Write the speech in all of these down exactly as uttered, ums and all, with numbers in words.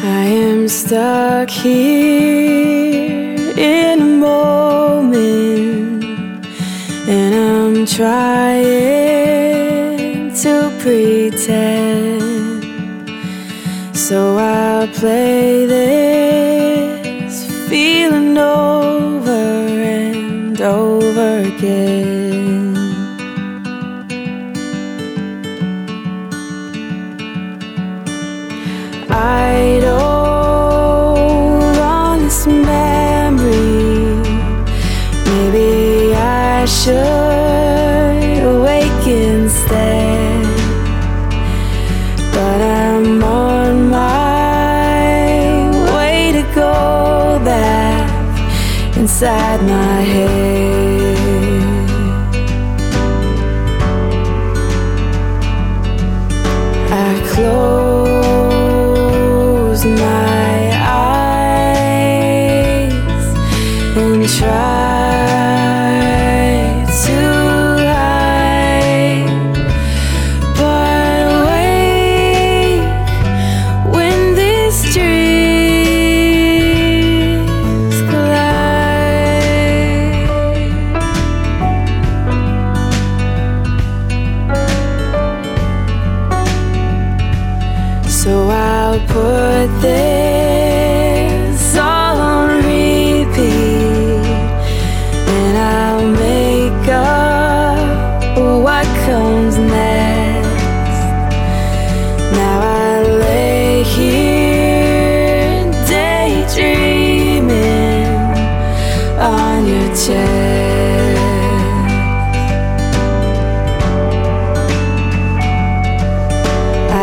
I am stuck here in a moment, and I'm trying to pretend. So I'll play this feeling over and over again. I don't want this memory. Maybe I should awake instead, but I'm on my way to go back inside my head. I close my eyes and try to hide, but wake when these dreams collide. So I'll put this all on repeat, and I'll make up what comes next. Now I lay here daydreaming on your chest. I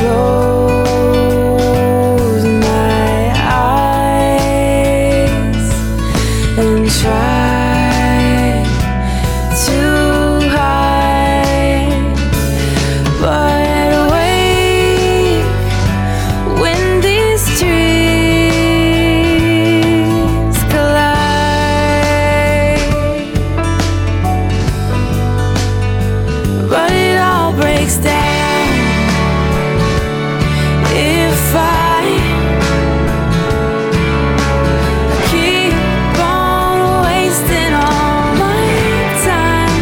close my eyes and try to hide, but wake when these dreams collide. But it all breaks down if I keep on wasting all my time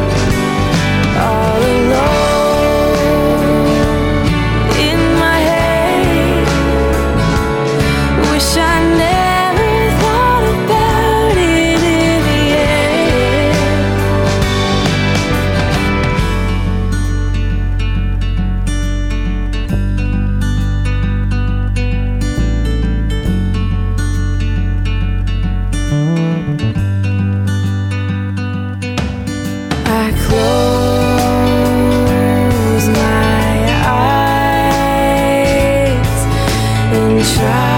all alone in my head. Wish I never thought about it in the end. I close my eyes and try